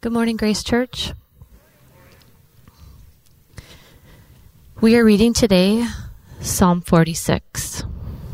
Good morning, Grace Church. We are reading today Psalm 46.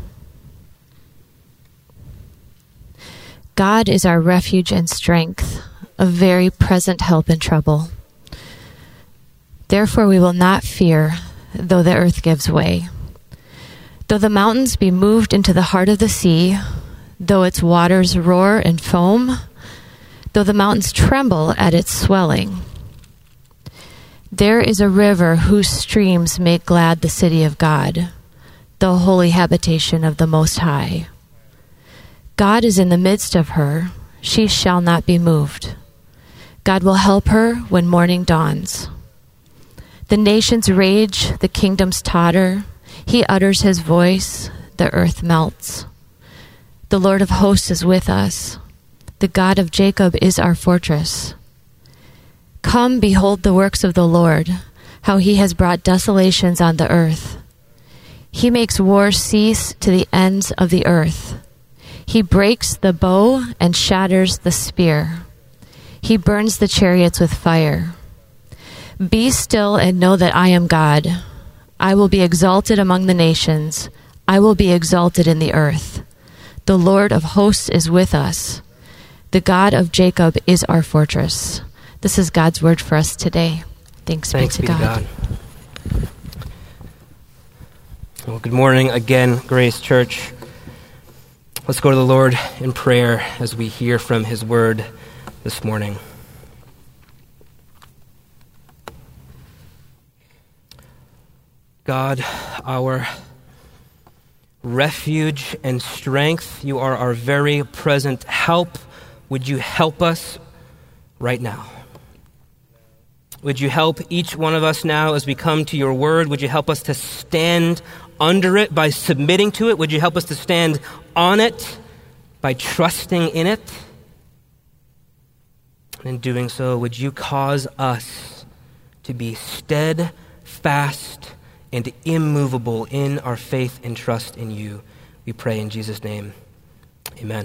God is our refuge and strength, a very present help in trouble. Therefore we will not fear, though the earth gives way. Though the mountains be moved into the heart of the sea, though its waters roar and foam, though the mountains tremble at its swelling. There is a river whose streams make glad the city of God, the holy habitation of the Most High. God is in the midst of her, she shall not be moved. God will help her when morning dawns. The nations rage, the kingdoms totter. He utters his voice, the earth melts. The Lord of hosts is with us. The God of Jacob is our fortress. Come, behold the works of the Lord, how he has brought desolations on the earth. He makes war cease to the ends of the earth. He breaks the bow and shatters the spear. He burns the chariots with fire. Be still and know that I am God. I will be exalted among the nations. I will be exalted in the earth. The Lord of hosts is with us. The God of Jacob is our fortress. This is God's word for us today. Thanks be to God. Well, good morning again, Grace Church. Let's go to the Lord in prayer as we hear from his word this morning. God, our refuge and strength, you are our very present help. Would you help us right now? Would you help each one of us now as we come to your word? Would you help us to stand under it by submitting to it? Would you help us to stand on it by trusting in it? And in doing so, would you cause us to be steadfast and immovable in our faith and trust in you? We pray in Jesus' name. Amen.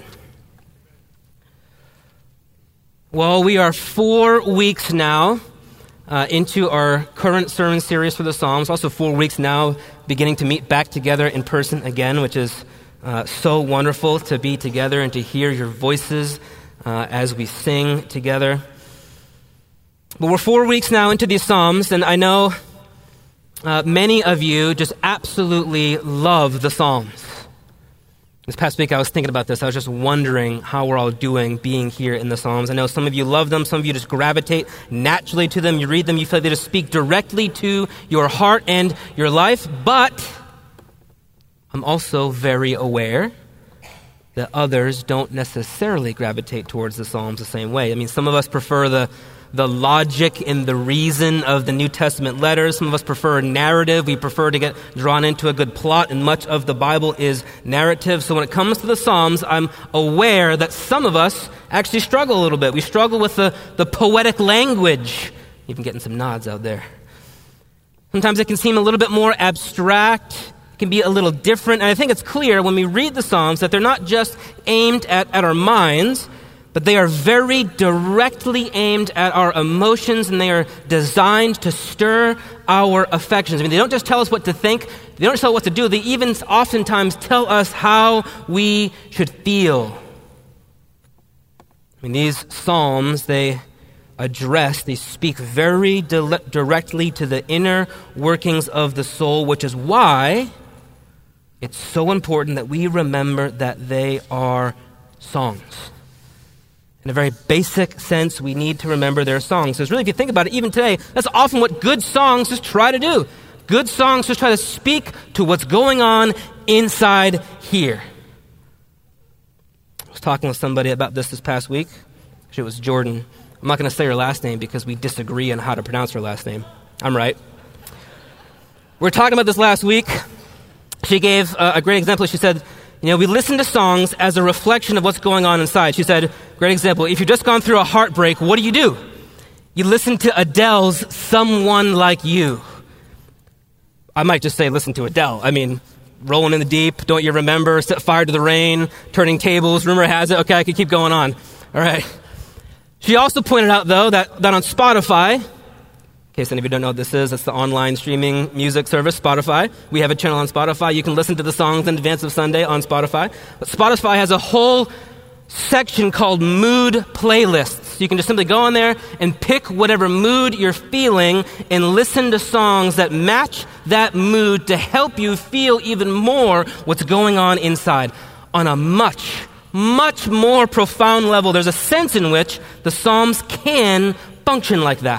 Well, we are 4 weeks now into our current sermon series for the Psalms. Also 4 weeks now beginning to meet back together in person again, which is so wonderful to be together and to hear your voices as we sing together. But we're 4 weeks now into these Psalms, and I know many of you just absolutely love the Psalms. This past week I was thinking about this. I was just wondering how we're all doing being here in the Psalms. I know some of you love them. Some of you just gravitate naturally to them. You read them, you feel like they just speak directly to your heart and your life. But I'm also very aware that others don't necessarily gravitate towards the Psalms the same way. I mean, some of us prefer the logic and the reason of the New Testament letters. Some of us prefer narrative. We prefer to get drawn into a good plot, and much of the Bible is narrative. So when it comes to the Psalms, I'm aware that some of us actually struggle a little bit. We struggle with the poetic language. Even getting some nods out there. Sometimes it can seem a little bit more abstract. It can be a little different. And I think it's clear when we read the Psalms that they're not just aimed at our minds, but they are very directly aimed at our emotions, and they are designed to stir our affections. I mean, they don't just tell us what to think. They don't just tell us what to do. They even oftentimes tell us how we should feel. I mean, these Psalms, they speak very directly to the inner workings of the soul, which is why it's so important that we remember that they are songs. In a very basic sense, we need to remember their songs. Because really, if you think about it, even today, that's often what good songs just try to do. Good songs just try to speak to what's going on inside here. I was talking with somebody about this past week. Actually, it was Jordan. I'm not going to say her last name because we disagree on how to pronounce her last name. I'm right. We were talking about this last week. She gave a great example. She said, we listen to songs as a reflection of what's going on inside. She said, great example, if you've just gone through a heartbreak, what do? You listen to Adele's Someone Like You. I might just say listen to Adele. I mean, Rolling in the Deep, Don't You Remember, Set Fire to the Rain, Turning Tables, Rumor Has It. Okay, I could keep going on. All right. She also pointed out, though, that on Spotify, in case any of you don't know what this is, it's the online streaming music service, Spotify. We have a channel on Spotify. You can listen to the songs in advance of Sunday on Spotify. But Spotify has a whole section called mood playlists. You can just simply go on there and pick whatever mood you're feeling and listen to songs that match that mood to help you feel even more what's going on inside. On a much, much more profound level, there's a sense in which the Psalms can function like that.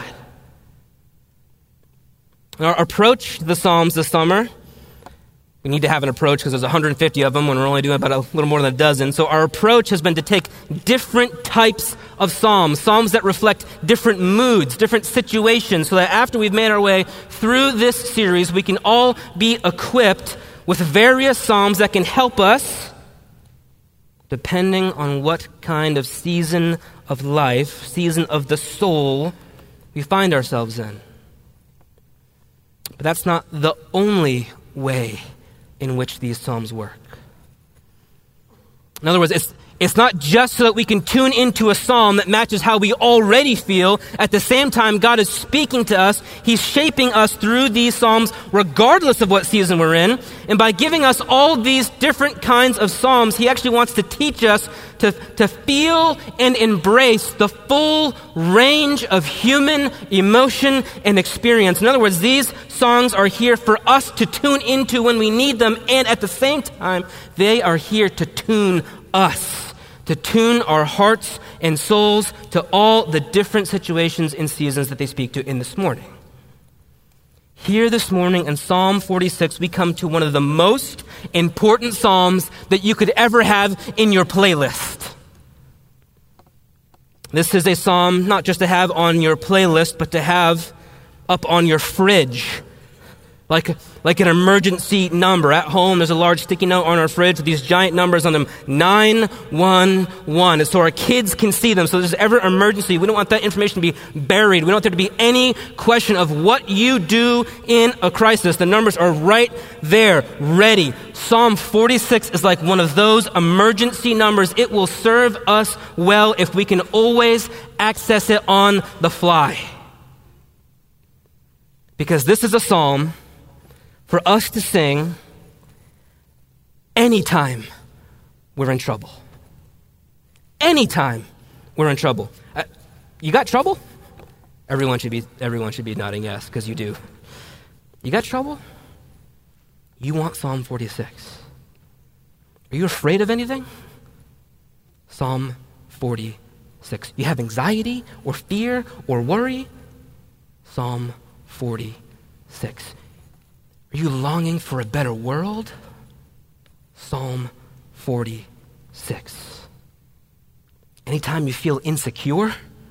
Our approach to the Psalms this summer, we need to have an approach because there's 150 of them when we're only doing about a little more than a dozen. So our approach has been to take different types of Psalms that reflect different moods, different situations, so that after we've made our way through this series, we can all be equipped with various Psalms that can help us depending on what kind of season of life, season of the soul we find ourselves in. But that's not the only way in which these Psalms work. In other words, it's not just so that we can tune into a psalm that matches how we already feel. At the same time, God is speaking to us. He's shaping us through these psalms regardless of what season we're in. And by giving us all these different kinds of psalms, He actually wants to teach us to feel and embrace the full range of human emotion and experience. In other words, these songs are here for us to tune into when we need them, and at the same time, they are here to tune us, to tune our hearts and souls to all the different situations and seasons that they speak to in this morning. Here this morning in Psalm 46, we come to one of the most important psalms that you could ever have in your playlist. This is a psalm not just to have on your playlist, but to have up on your fridge. Like an emergency number. At home, there's a large sticky note on our fridge with these giant numbers on them, 911. So our kids can see them. So if there's ever an emergency, we don't want that information to be buried. We don't want there to be any question of what you do in a crisis. The numbers are right there, ready. Psalm 46 is like one of those emergency numbers. It will serve us well if we can always access it on the fly. Because this is a psalm for us to sing anytime we're in trouble. Anytime we're in trouble. You got trouble? Everyone should be nodding yes, because you do. You got trouble? You want Psalm 46. Are you afraid of anything? Psalm 46. You have anxiety or fear or worry? Psalm 46. Are you longing for a better world? Psalm 46. Anytime you feel insecure?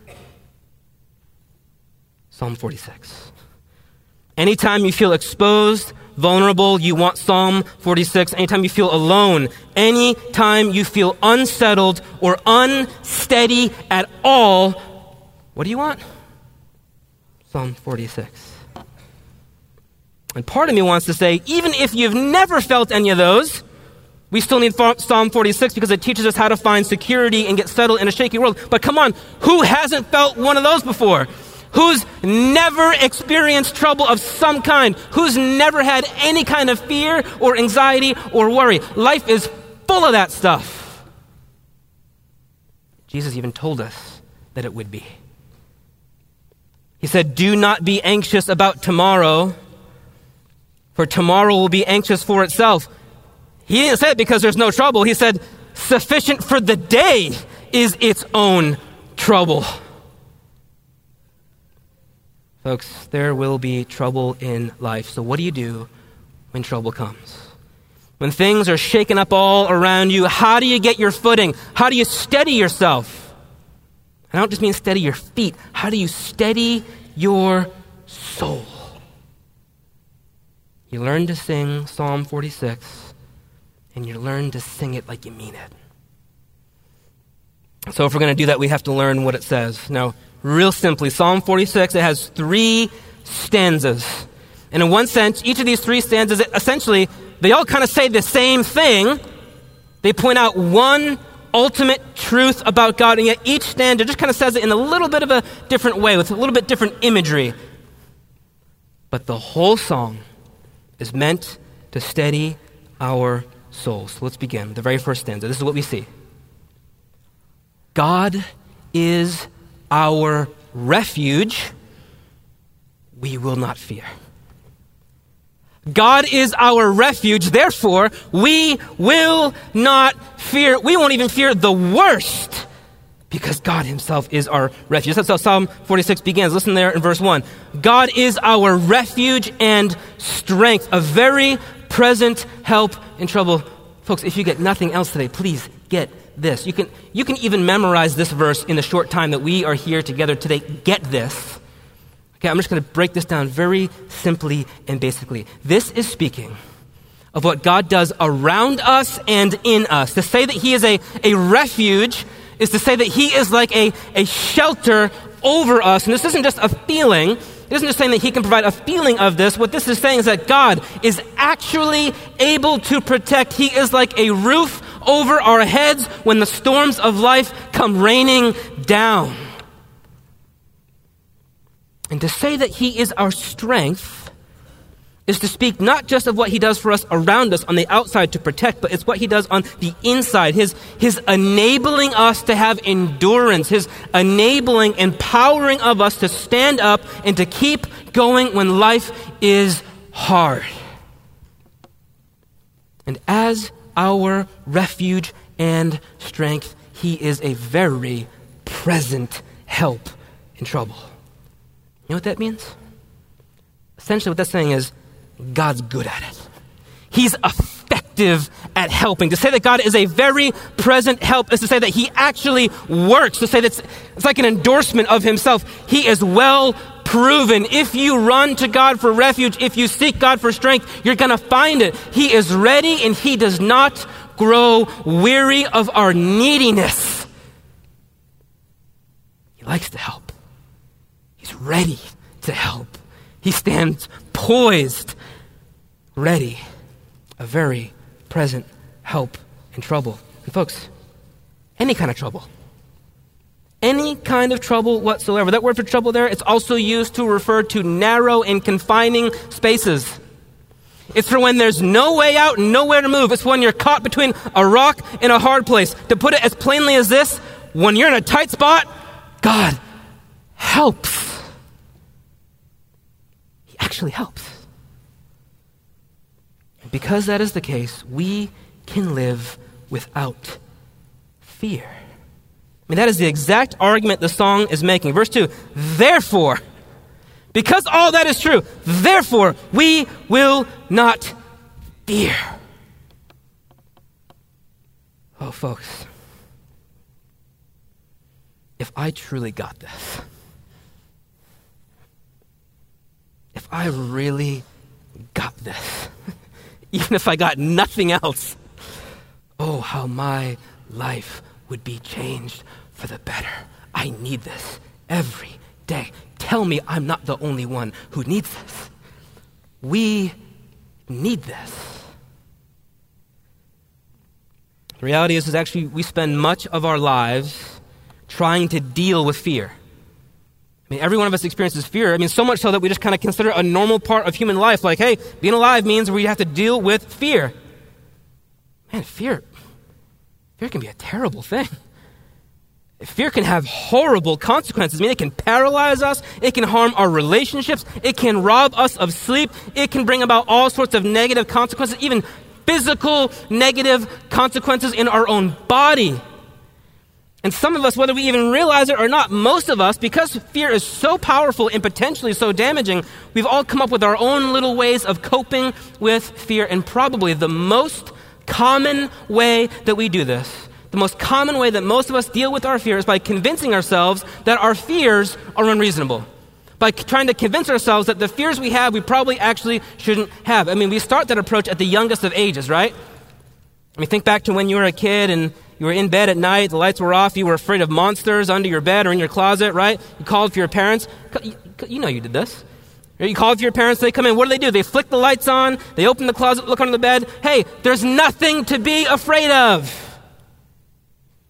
Psalm 46. Anytime you feel exposed, vulnerable, you want Psalm 46. Anytime you feel alone, anytime you feel unsettled or unsteady at all, what do you want? Psalm 46. And part of me wants to say, even if you've never felt any of those, we still need Psalm 46 because it teaches us how to find security and get settled in a shaky world. But come on, who hasn't felt one of those before? Who's never experienced trouble of some kind? Who's never had any kind of fear or anxiety or worry? Life is full of that stuff. Jesus even told us that it would be. He said, do not be anxious about tomorrow, for tomorrow will be anxious for itself. He didn't say it because there's no trouble. He said, sufficient for the day is its own trouble. Folks, there will be trouble in life. So what do you do when trouble comes? When things are shaken up all around you, how do you get your footing? How do you steady yourself? I don't just mean steady your feet. How do you steady your soul? You learn to sing Psalm 46, and you learn to sing it like you mean it. So if we're going to do that, we have to learn what it says. Now, real simply, Psalm 46, it has 3 stanzas. And in one sense, each of these 3 stanzas, essentially, they all kind of say the same thing. They point out one ultimate truth about God, and yet each stanza just kind of says it in a little bit of a different way, with a little bit different imagery. But the whole song is meant to steady our souls. So let's begin. The very first stanza. This is what we see. God is our refuge. We will not fear. God is our refuge. Therefore, we will not fear. We won't even fear the worst because God himself is our refuge. That's how Psalm 46 begins. Listen there in verse 1. God is our refuge and strength, a very present help in trouble. Folks, if you get nothing else today, please get this. You can even memorize this verse in the short time that we are here together today. Get this. Okay, I'm just going to break this down very simply and basically. This is speaking of what God does around us and in us. To say that he is a refuge is to say that he is like a shelter over us. And this isn't just a feeling. It isn't just saying that he can provide a feeling of this. What this is saying is that God is actually able to protect. He is like a roof over our heads when the storms of life come raining down. And to say that he is our strength is to speak not just of what he does for us around us on the outside to protect, but it's what he does on the inside. His enabling us to have endurance, his enabling, empowering of us to stand up and to keep going when life is hard. And as our refuge and strength, he is a very present help in trouble. You know what that means? Essentially what that's saying is God's good at it. He's effective at helping. To say that God is a very present help is to say that he actually works. To say that it's like an endorsement of himself. He is well proven. If you run to God for refuge, if you seek God for strength, you're going to find it. He is ready and he does not grow weary of our neediness. He likes to help. He's ready to help. He stands poised, ready, a very present help in trouble. And folks, any kind of trouble whatsoever. That word for trouble there, it's also used to refer to narrow and confining spaces. It's for when there's no way out and nowhere to move. It's when you're caught between a rock and a hard place. To put it as plainly as this, when you're in a tight spot, God helps. He actually helps. And because that is the case, we can live without fear. I mean, that is the exact argument the song is making. Verse 2, therefore, because all that is true, therefore, we will not fear. Oh, folks, if I truly got this, if I really got this, even if I got nothing else, oh, how my life would be changed for the better. I need this every day. Tell me I'm not the only one who needs this. We need this. The reality is actually we spend much of our lives trying to deal with fear. I mean, every one of us experiences fear. I mean, so much so that we just kind of consider it a normal part of human life. Like, hey, being alive means we have to deal with fear. Man, fear can be a terrible thing. Fear can have horrible consequences. I mean, it can paralyze us. It can harm our relationships. It can rob us of sleep. It can bring about all sorts of negative consequences, even physical negative consequences in our own body. And some of us, whether we even realize it or not, most of us, because fear is so powerful and potentially so damaging, we've all come up with our own little ways of coping with fear. And probably the most common way that we do this, the most common way that most of us deal with our fear is by convincing ourselves that our fears are unreasonable. By trying to convince ourselves that the fears we have, we probably actually shouldn't have. I mean, we start that approach at the youngest of ages, right? I mean, think back to when you were a kid and you were in bed at night, the lights were off, you were afraid of monsters under your bed or in your closet, right? You called for your parents. You know you did this. You called for your parents, they come in. What do? They flick the lights on, they open the closet, look under the bed. Hey, there's nothing to be afraid of.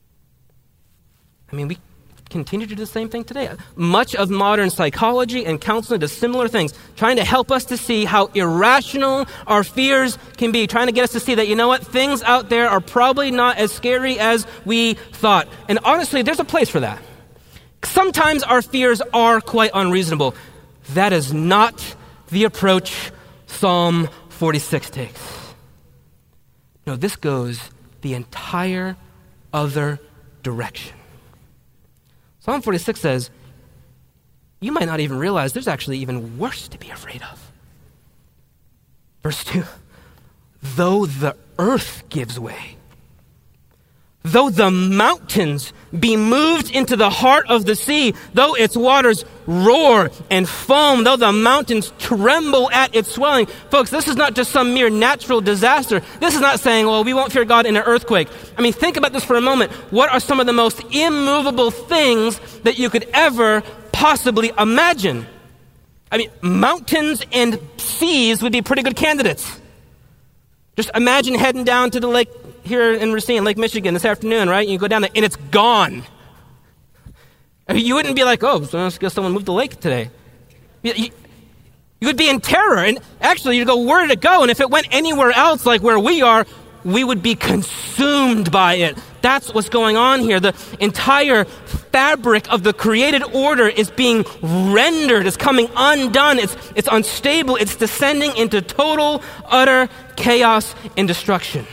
we continue to do the same thing today. Much of modern psychology and counseling does similar things, trying to help us to see how irrational our fears can be, trying to get us to see that, things out there are probably not as scary as we thought. And honestly, there's a place for that. Sometimes our fears are quite unreasonable. That is not the approach Psalm 46 takes. No, this goes the entire other direction. Psalm 46 says, you might not even realize there's actually even worse to be afraid of. Verse 2, though the earth gives way, though the mountains be moved into the heart of the sea, though its waters roar and foam, though the mountains tremble at its swelling. Folks, this is not just some mere natural disaster. This is not saying, well, we won't fear God in an earthquake. Think about this for a moment. What are some of the most immovable things that you could ever possibly imagine? Mountains and seas would be pretty good candidates. Just imagine heading down to the lake here in Racine, Lake Michigan this afternoon, right? You go down there and it's gone. You wouldn't be like, oh, so I guess someone moved the lake today. You would be in terror. And actually, you'd go, where did it go? And if it went anywhere else, like where we are, we would be consumed by it. That's what's going on here. The entire fabric of the created order is being rendered. It's coming undone. It's unstable. It's descending into total, utter chaos and destruction.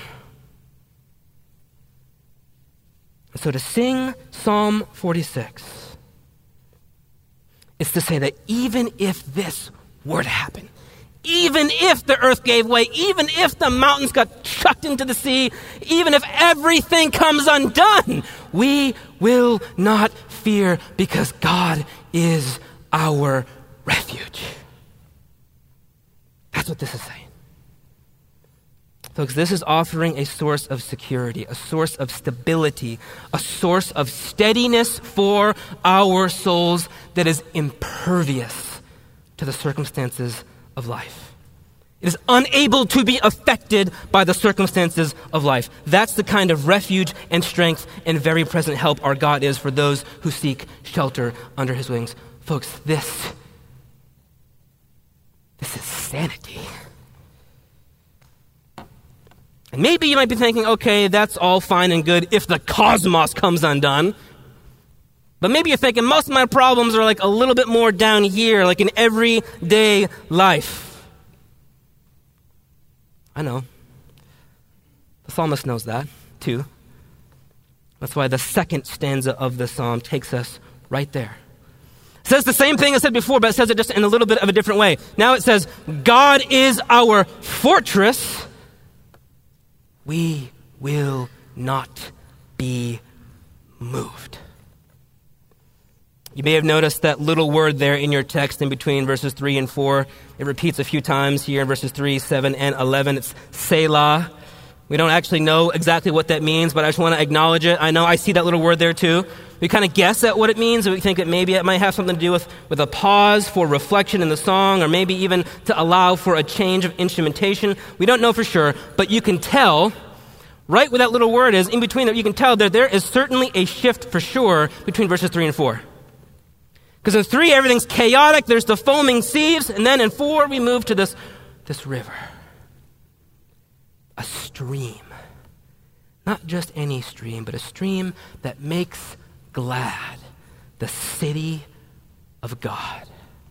So to sing Psalm 46 is to say that even if this were to happen, even if the earth gave way, even if the mountains got chucked into the sea, even if everything comes undone, we will not fear because God is our refuge. That's what this is saying. Folks, this is offering a source of security, a source of stability, a source of steadiness for our souls that is impervious to the circumstances of life. It is unable to be affected by the circumstances of life. That's the kind of refuge and strength and very present help our God is for those who seek shelter under his wings. Folks, this is sanity. And maybe you might be thinking, okay, that's all fine and good if the cosmos comes undone. But maybe you're thinking, most of my problems are like a little bit more down here, like in everyday life. I know. The psalmist knows that, too. That's why the second stanza of the psalm takes us right there. It says the same thing I said before, but it says it just in a little bit of a different way. Now it says, God is our fortress. We will not be moved. You may have noticed that little word there in your text in between verses 3 and 4. It repeats a few times here in verses 3, 7, and 11. It's Selah. We don't actually know exactly what that means, but I just want to acknowledge it. I know I see that little word there too. We kind of guess at what it means, and we think that maybe it might have something to do with a pause for reflection in the song, or maybe even to allow for a change of instrumentation. We don't know for sure, but you can tell, right where that little word is, in between that, you can tell that there is certainly a shift for sure between verses 3 and 4. Because in 3, everything's chaotic, there's the foaming seas, and then in 4, we move to this river. A stream. Not just any stream, but a stream that makes glad the city of God.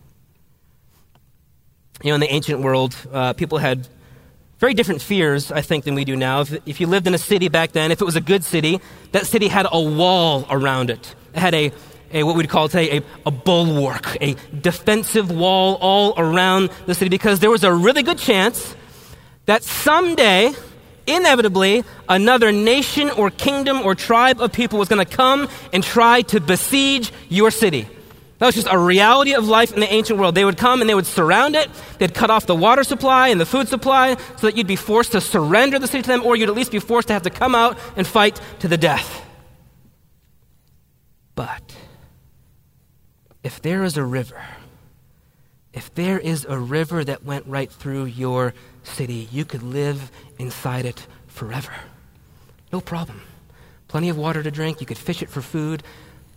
In the ancient world, people had very different fears, I think, than we do now. If you lived in a city back then, if it was a good city, that city had a wall around it. It had a what we'd call today a bulwark, a defensive wall all around the city, because there was a really good chance that someday, inevitably, another nation or kingdom or tribe of people was going to come and try to besiege your city. That was just a reality of life in the ancient world. They would come and they would surround it. They'd cut off the water supply and the food supply so that you'd be forced to surrender the city to them, or you'd at least be forced to have to come out and fight to the death. But if there is a river that went right through your city, you could live inside it forever. No problem. Plenty of water to drink. You could fish it for food.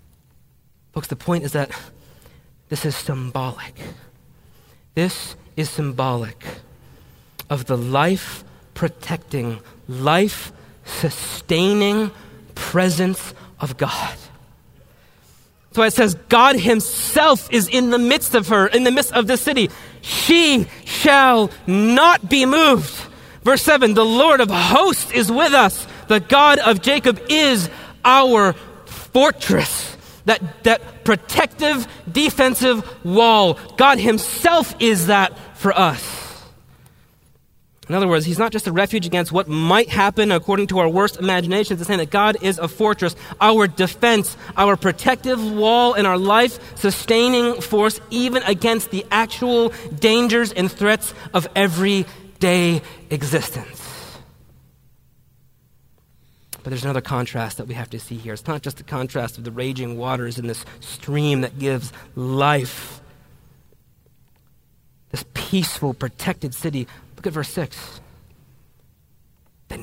Folks, the point is that this is symbolic. This is symbolic of the life-protecting, life-sustaining presence of God. So it says God himself is in the midst of her, in the midst of the city. She shall not be moved. Verse 7, the Lord of hosts is with us. The God of Jacob is our fortress. That protective, defensive wall. God himself is that for us. In other words, he's not just a refuge against what might happen according to our worst imaginations. It's saying that God is a fortress, our defense, our protective wall, and our life-sustaining force, even against the actual dangers and threats of everyday existence. But there's another contrast that we have to see here. It's not just the contrast of the raging waters in this stream that gives life. This peaceful, protected city. Look at verse 6. The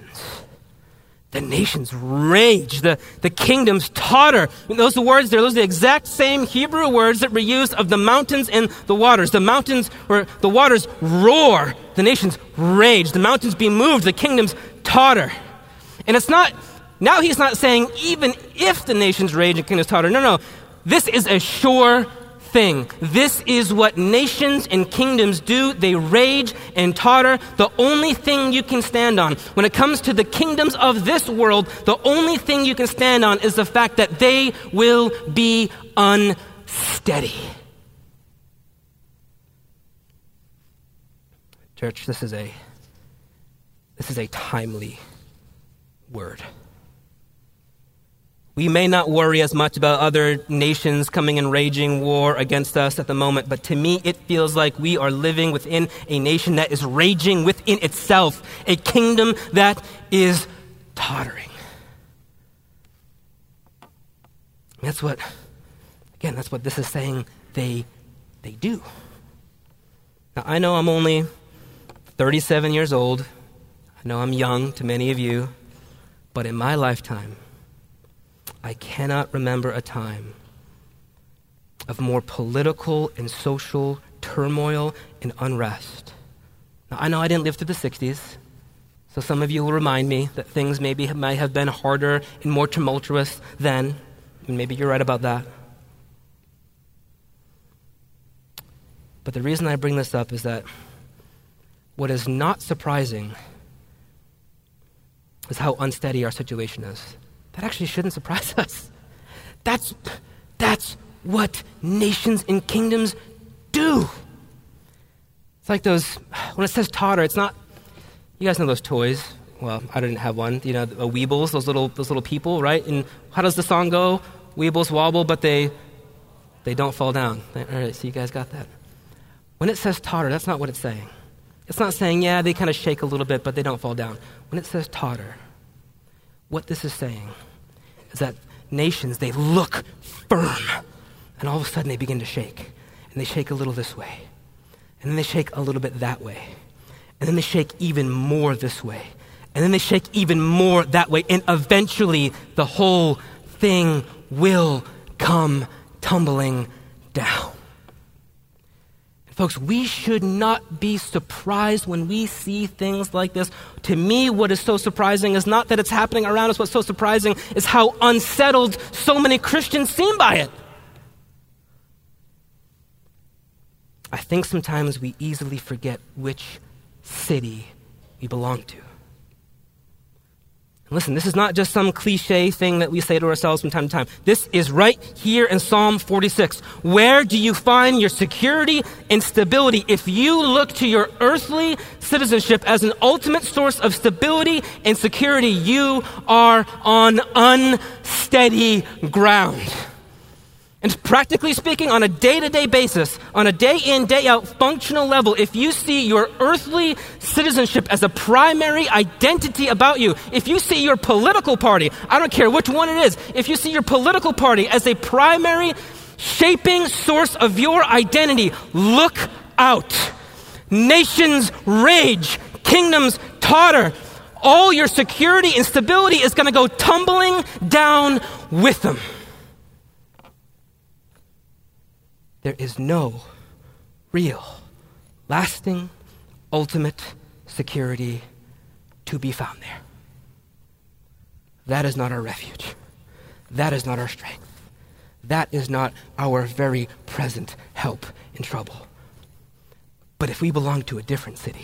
nations rage. The kingdoms totter. Those words there, those are the exact same Hebrew words that were used of the mountains and the waters. The mountains, or the waters roar. The nations rage. The mountains be moved. The kingdoms totter. And it's not, now he's not saying even if the nations rage and kingdoms totter. No. This is a sure thing. This is what nations and kingdoms do. They rage and totter. The only thing you can stand on when it comes to the kingdoms of this world, the only thing you can stand on is the fact that they will be unsteady. Church, this is a timely word. We may not worry as much about other nations coming in raging war against us at the moment, but to me it feels like we are living within a nation that is raging within itself, a kingdom that is tottering. That's what this is saying they do. Now, I know I'm only 37 years old. I know I'm young to many of you. But in my lifetime, I cannot remember a time of more political and social turmoil and unrest. Now, I know I didn't live through the 60s, so some of you will remind me that things might have been harder and more tumultuous then, and maybe you're right about that. But the reason I bring this up is that what is not surprising is how unsteady our situation is. That actually shouldn't surprise us. That's what nations and kingdoms do. It's like those, when it says totter, it's not, you guys know those toys. Well, I didn't have one. You know, Weebles, those little people, right? And how does the song go? Weebles wobble, but they don't fall down. All right, so you guys got that. When it says totter, that's not what it's saying. It's not saying, yeah, they kind of shake a little bit, but they don't fall down. When it says totter, what this is saying is that nations, they look firm, and all of a sudden they begin to shake. And they shake a little this way. And then they shake a little bit that way. And then they shake even more this way. And then they shake even more that way. And eventually the whole thing will come tumbling down. Folks, we should not be surprised when we see things like this. To me, what is so surprising is not that it's happening around us. What's so surprising is how unsettled so many Christians seem by it. I think sometimes we easily forget which city we belong to. Listen, this is not just some cliche thing that we say to ourselves from time to time. This is right here in Psalm 46. Where do you find your security and stability? If you look to your earthly citizenship as an ultimate source of stability and security, you are on unsteady ground. And practically speaking, on a day-to-day basis, on a day-in, day-out functional level, if you see your earthly citizenship as a primary identity about you, if you see your political party, I don't care which one it is, if you see your political party as a primary shaping source of your identity, look out. Nations rage, kingdoms totter. All your security and stability is going to go tumbling down with them. there is no real, lasting, ultimate security to be found there. That is not our refuge. That is not our strength. That is not our very present help in trouble. But if we belong to a different city,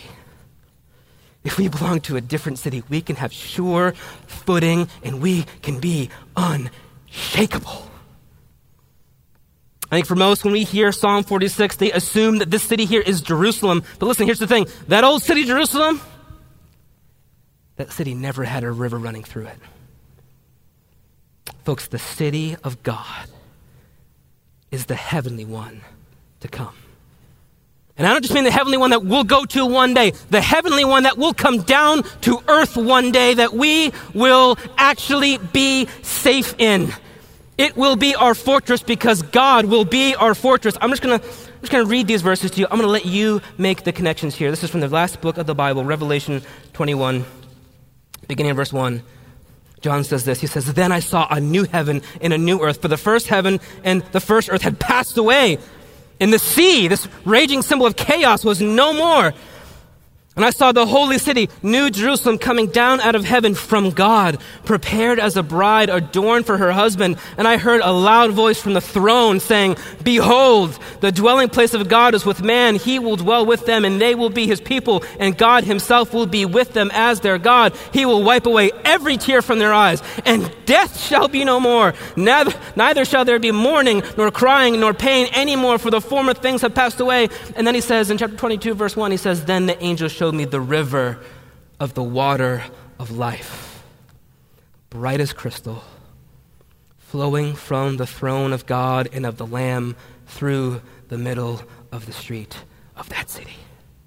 we can have sure footing and we can be unshakable. I think for most, when we hear Psalm 46, they assume that this city here is Jerusalem. But listen, here's the thing. That old city, Jerusalem, that city never had a river running through it. Folks, the city of God is the heavenly one to come. And I don't just mean the heavenly one that we'll go to one day, the heavenly one that will come down to earth one day that we will actually be safe in. It will be our fortress because God will be our fortress. I'm just going to read these verses to you. I'm going to let you make the connections here. This is from the last book of the Bible, Revelation 21, beginning of verse 1. John says this. He says, "Then I saw a new heaven and a new earth, for the first heaven and the first earth had passed away. And the sea, this raging symbol of chaos, was no more. And I saw the holy city, New Jerusalem, coming down out of heaven from God, prepared as a bride adorned for her husband. And I heard a loud voice from the throne saying, 'Behold, the dwelling place of God is with man. He will dwell with them, and they will be his people. And God himself will be with them as their God. He will wipe away every tear from their eyes. And death shall be no more. Neither shall there be mourning, nor crying, nor pain anymore, for the former things have passed away.'" And then he says in chapter 22, verse 1, he says, "Then the angel showed me the river of the water of life, bright as crystal, flowing from the throne of God and of the Lamb through the middle of the street of that city."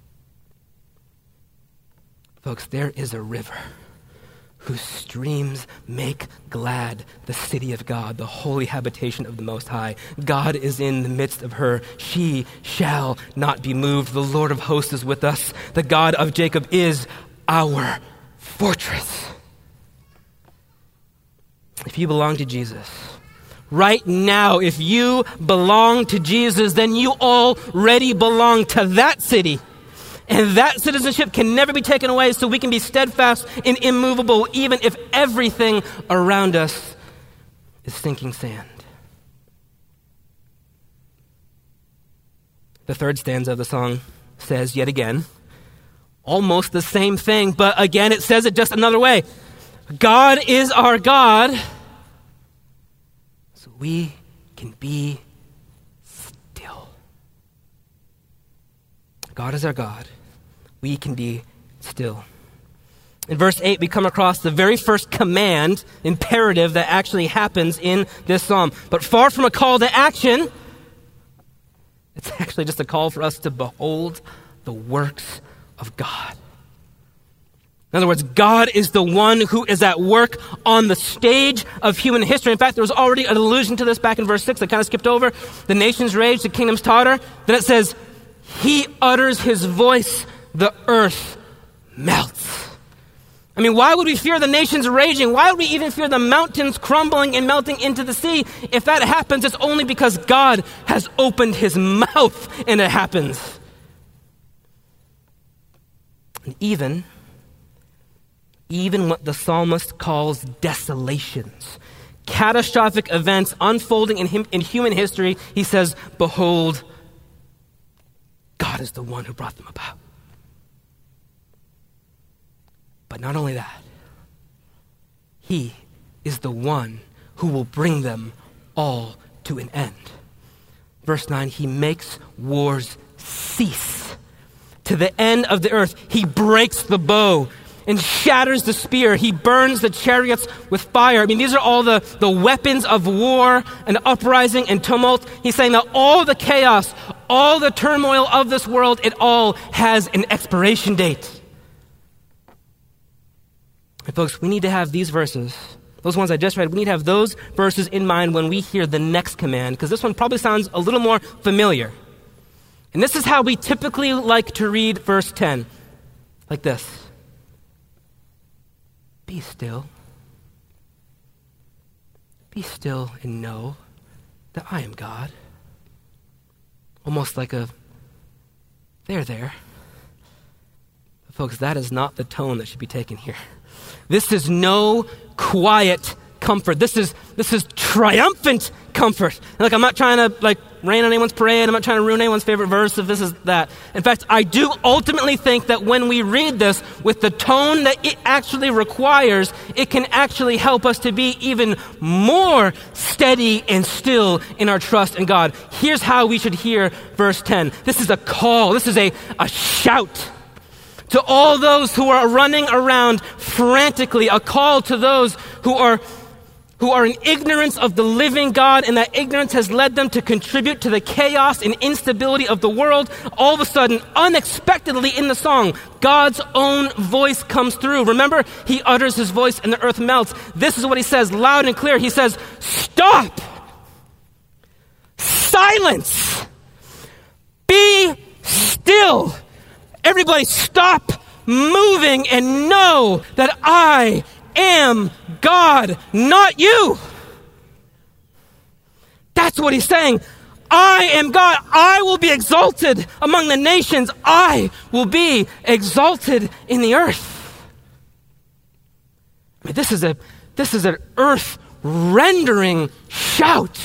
Folks, there is a river whose streams make glad the city of God, the holy habitation of the Most High. God is in the midst of her. She shall not be moved. The Lord of hosts is with us. The God of Jacob is our fortress. If you belong to Jesus, right now, if you belong to Jesus, then you already belong to that city. And that citizenship can never be taken away, so we can be steadfast and immovable, even if everything around us is sinking sand. The third stanza of the song says, yet again, almost the same thing, but again it says it just another way. God is our God, so we can be still. God is our God. We can be still. In verse 8, we come across the very first command, imperative that actually happens in this psalm. But far from a call to action, it's actually just a call for us to behold the works of God. In other words, God is the one who is at work on the stage of human history. In fact, there was already an allusion to this back in verse 6. I kind of skipped over. The nations rage, the kingdoms totter. Then it says, he utters his voice, the earth melts. I mean, why would we fear the nations raging? Why would we even fear the mountains crumbling and melting into the sea? If that happens, it's only because God has opened his mouth and it happens. And even what the psalmist calls desolations, catastrophic events unfolding in human history, he says, behold, God is the one who brought them about. But not only that, he is the one who will bring them all to an end. Verse 9, he makes wars cease. To the end of the earth, he breaks the bow and shatters the spear. He burns the chariots with fire. I mean, these are all the weapons of war and uprising and tumult. He's saying that all the chaos, all the turmoil of this world, it all has an expiration date. And folks, we need to have these verses, those ones I just read, we need to have those verses in mind when we hear the next command, because this one probably sounds a little more familiar. And this is how we typically like to read verse 10, like this. Be still. Be still and know that I am God. almost like a, there. Folks, that is not the tone that should be taken here. This is no quiet comfort. This is triumphant comfort. And I'm not trying to rain on anyone's parade. I'm not trying to ruin anyone's favorite verse if this is that. In fact, I do ultimately think that when we read this with the tone that it actually requires, it can actually help us to be even more steady and still in our trust in God. Here's how we should hear verse 10. This is a call. This is a shout to all those who are running around frantically, a call to those who are in ignorance of the living God, and that ignorance has led them to contribute to the chaos and instability of the world. All of a sudden, unexpectedly in the song, God's own voice comes through. Remember, he utters his voice and the earth melts. This is what he says loud and clear. He says, stop! Silence! Be still! Everybody stop moving and know that I am God, not you. That's what he's saying. I am God. I will be exalted among the nations. I will be exalted in the earth. I mean, this is an earth-rendering shout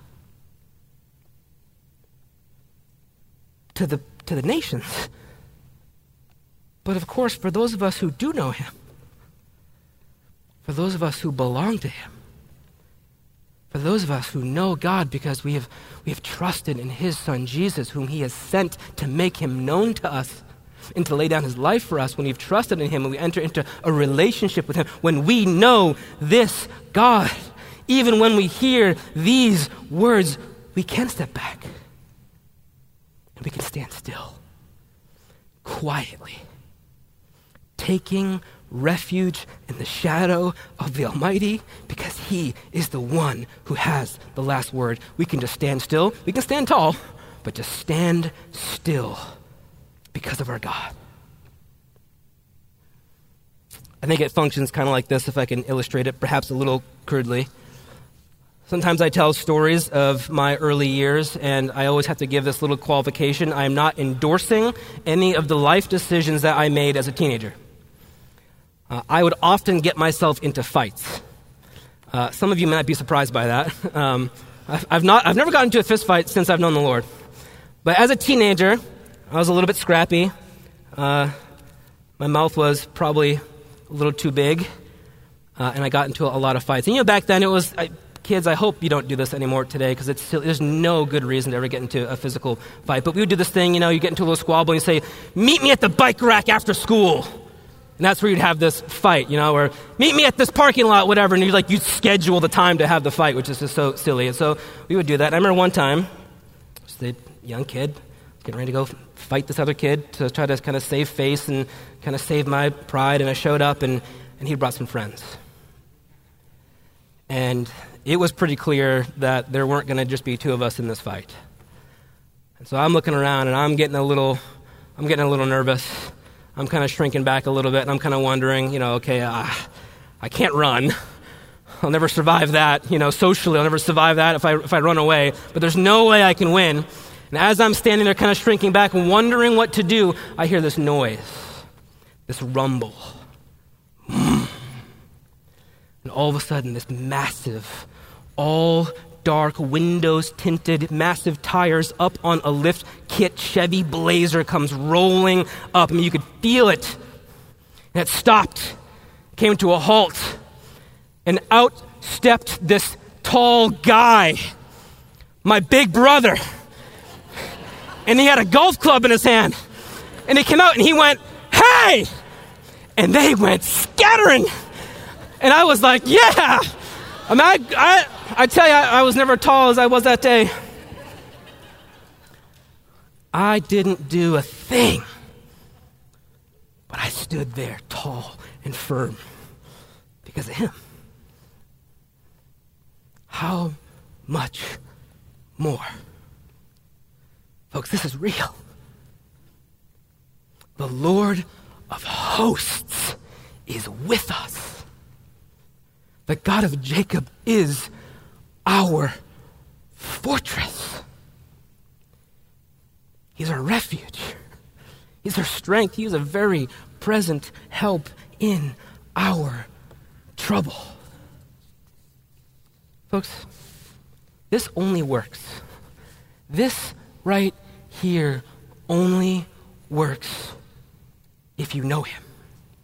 to the nations. But of course, for those of us who do know him, for those of us who belong to him, for those of us who know God because we have trusted in his Son Jesus, whom he has sent to make him known to us and to lay down his life for us, when we've trusted in him and we enter into a relationship with him, when we know this God, even when we hear these words, we can step back and we can stand still, quietly, taking refuge in the shadow of the Almighty, because he is the one who has the last word. We can just stand still. We can stand tall, but just stand still because of our God. I think it functions kind of like this, if I can illustrate it perhaps a little crudely. Sometimes I tell stories of my early years, and I always have to give this little qualification. I am not endorsing any of the life decisions that I made as a teenager. I would often get myself into fights. Some of you might be surprised by that. I've never gotten into a fist fight since I've known the Lord. But as a teenager, I was a little bit scrappy. My mouth was probably a little too big, and I got into a lot of fights. And back then it was, kids, I hope you don't do this anymore today, because there's no good reason to ever get into a physical fight. But we would do this thing, you get into a little squabble and you say, meet me at the bike rack after school. And that's where you'd have this fight, or meet me at this parking lot, whatever. And you'd schedule the time to have the fight, which is just so silly. And so we would do that. And I remember one time, I was a young kid, getting ready to go fight this other kid to try to kind of save face and kind of save my pride. And I showed up, and he brought some friends. And it was pretty clear that there weren't going to just be two of us in this fight. And so I'm looking around, and I'm getting a little nervous. I'm kind of shrinking back a little bit, and I'm kind of wondering, I can't run. I'll never survive that. Socially, I'll never survive that if I run away. But there's no way I can win. And as I'm standing there kind of shrinking back and wondering what to do, I hear this noise, this rumble. And all of a sudden, this massive, all dark, windows tinted, massive tires up on a lift kit Chevy Blazer comes rolling up. I mean, you could feel it. And it stopped, came to a halt, and out stepped this tall guy, my big brother. And he had a golf club in his hand. And he came out and he went, "Hey!" And they went scattering. And I was like, yeah. I mean, I tell you, I was never tall as I was that day. I didn't do a thing. But I stood there tall and firm because of him. How much more? Folks, this is real. The Lord of hosts is with us. The God of Jacob is our fortress. He's our refuge. He's our strength. He is a very present help in our trouble. Folks, this only works. This right here only works if you know him.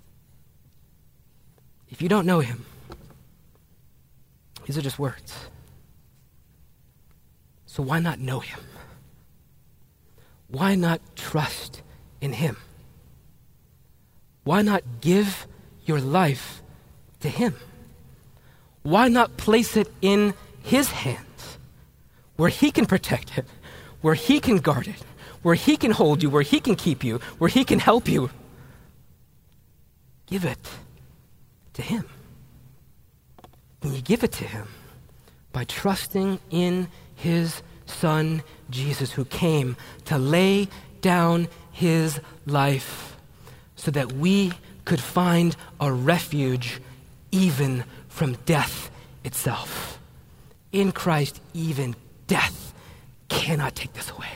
If you don't know him, these are just words. So why not know him? Why not trust in him? Why not give your life to him? Why not place it in his hands, where he can protect it, where he can guard it, where he can hold you, where he can keep you, where he can help you? Give it to him. And you give it to him by trusting in his Son, Jesus, who came to lay down his life so that we could find a refuge even from death itself. In Christ, even death cannot take this away.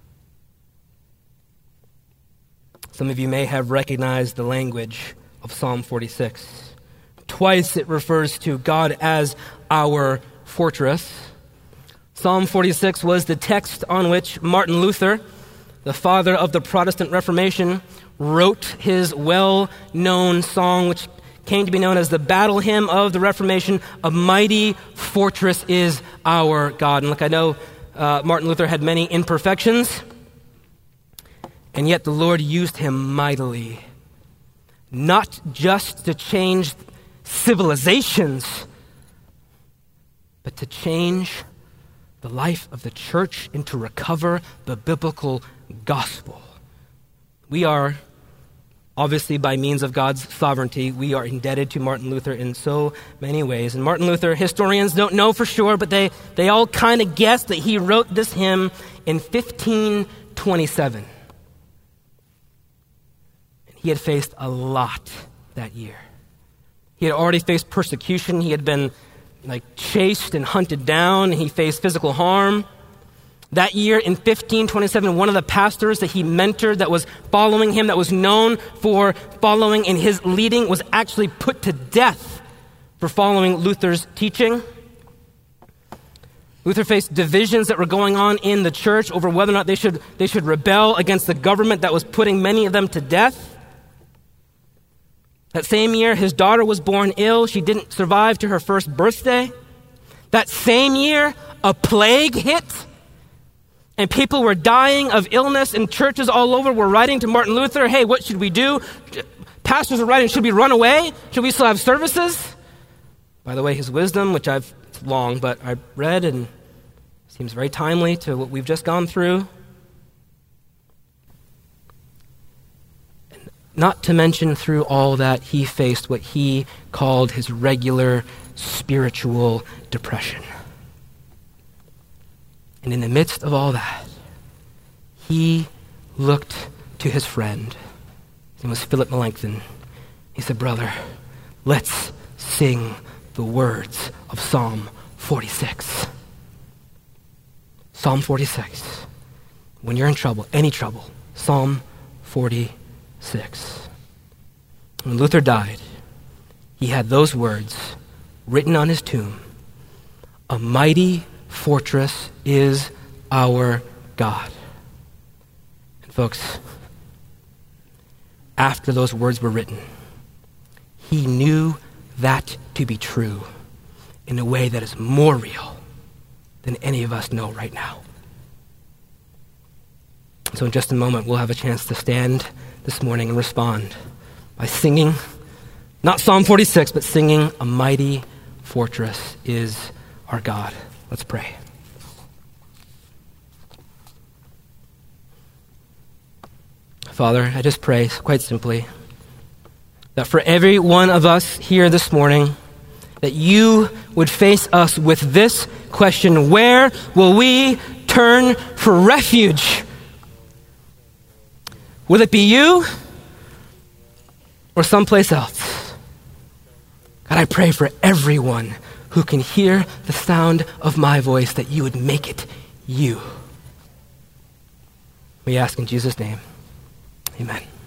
Some of you may have recognized the language of Psalm 46. Twice it refers to God as our fortress. Psalm 46 was the text on which Martin Luther, the father of the Protestant Reformation, wrote his well-known song, which came to be known as the battle hymn of the Reformation, "A Mighty Fortress is Our God." And look, I know Martin Luther had many imperfections, and yet the Lord used him mightily, not just to change civilizations, but to change the life of the church and to recover the biblical gospel. We are, obviously by means of God's sovereignty, we are indebted to Martin Luther in so many ways. And Martin Luther, historians don't know for sure, but they all kind of guess that he wrote this hymn in 1527. He had faced a lot that year. He had already faced persecution. He had been chased and hunted down. He faced physical harm. That year in 1527, one of the pastors that he mentored that was following him, that was known for following in his leading, was actually put to death for following Luther's teaching. Luther faced divisions that were going on in the church over whether or not they should rebel against the government that was putting many of them to death. That same year, his daughter was born ill. She didn't survive to her first birthday. That same year, a plague hit, and people were dying of illness, and churches all over were writing to Martin Luther, "Hey, what should we do?" Pastors are writing, "Should we run away? Should we still have services?" By the way, his wisdom, which it's long, but I read and seems very timely to what we've just gone through. Not to mention through all that, he faced what he called his regular spiritual depression. And in the midst of all that, he looked to his friend. His name was Philip Melanchthon. He said, "Brother, let's sing the words of Psalm 46. Psalm 46. When you're in trouble, any trouble, Psalm 46. When Luther died, he had those words written on his tomb: "A mighty fortress is our God." And folks, after those words were written, he knew that to be true in a way that is more real than any of us know right now. So in just a moment, we'll have a chance to stand this morning and respond by singing, not Psalm 46, but singing "A Mighty Fortress is Our God." Let's pray. Father, I just pray quite simply that for every one of us here this morning, that you would face us with this question: where will we turn for refuge? Will it be you or someplace else? God, I pray for everyone who can hear the sound of my voice that you would make it you. We ask in Jesus' name. Amen.